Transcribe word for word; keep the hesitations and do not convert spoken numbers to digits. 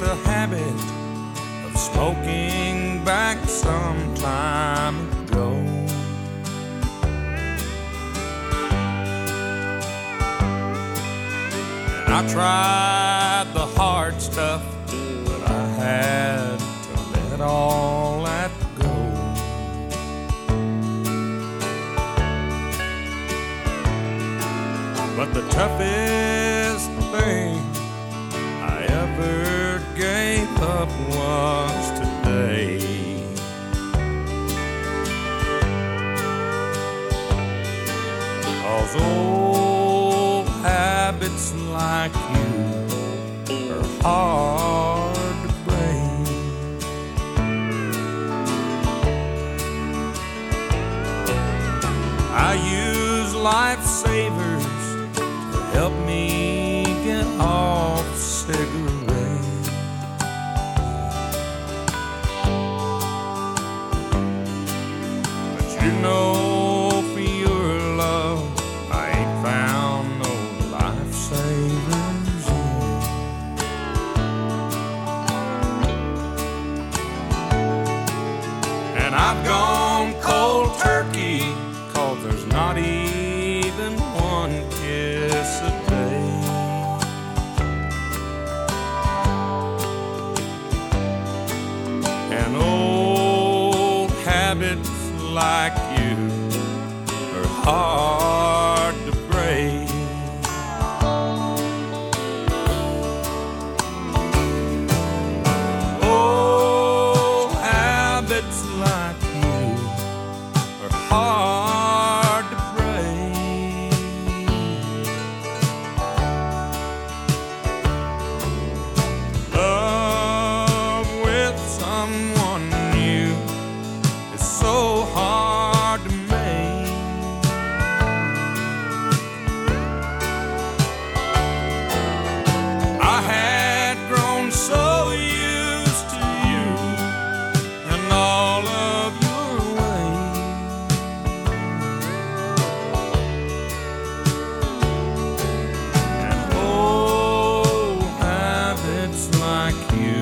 the habit of smoking back some time ago. And I tried the hard stuff, but I had to let all that go. But the toughest thing I ever gave up was today. 'Cause old habits like you are hard to break. I use lifesavers help me get off cigarettes. But you know, for your love, I ain't found no lifesavers yet. And I've gone cold turkey, 'cause there's not even one kiss a day. And old habits like you are hard to break. Old habits like you are hard to break. Love with someone new is so hard to make. I had grown so used to you and all of your ways. And old habits like you